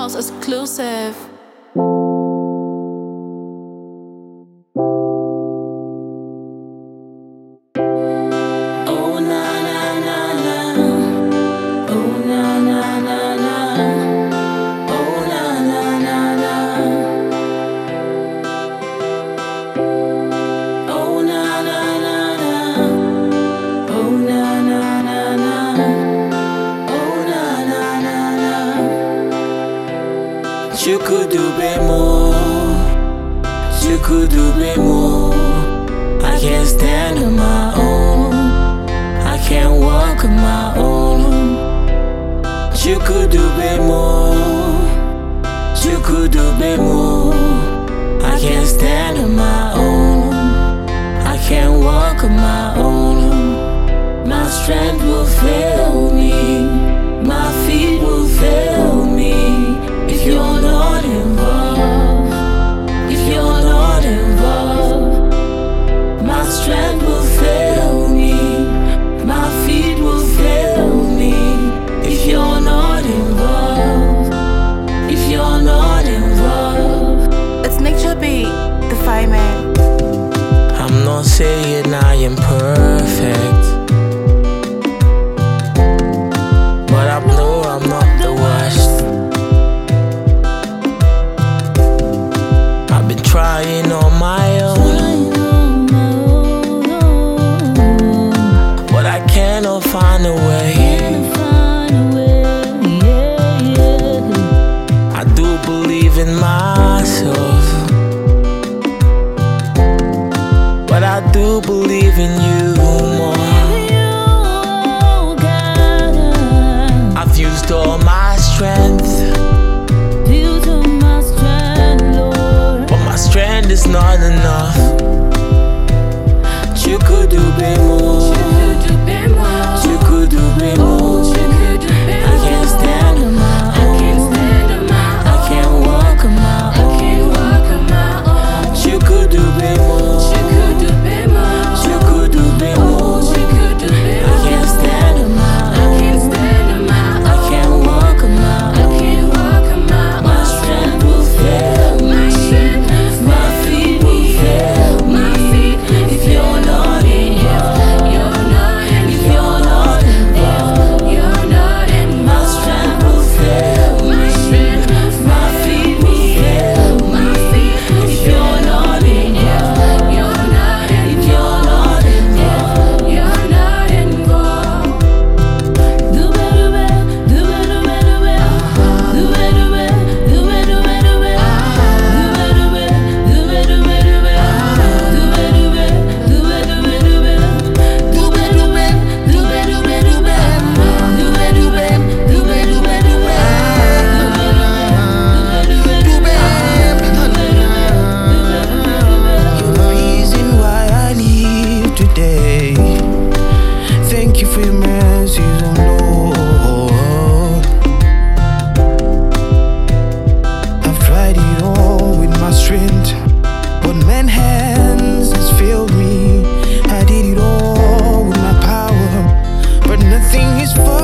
House exclusive. You could do way more. You could do way more. I can't stand on my own. I can't walk on my own. You could do way more. You could do way more. I can't stand on my own. I can't walk on my own. My strength will fail me. My feet will fail me. If you're not involved, if you're not involved, my strength will fail me, my feet will fail me. If you're not involved, if you're not involved. It's Nature Beat, the Fireman. I'm not saying I am perfect, but I know I'm not the worst. Trying on my own, but I cannot find a way. I do believe in myself, but I do believe in you more. I've used all my strength, strength is not enough. You could do way more. You could do way more. I can't stand on my own. I can't walk on my own. You could do way more. You could do way more. I can't stand on my own. I can't walk on my own. My strength will fail me. Thank you for your mercies, oh Lord. I've tried it all with my strength, but man's hands has failed me. I did it all with my power, but nothing is for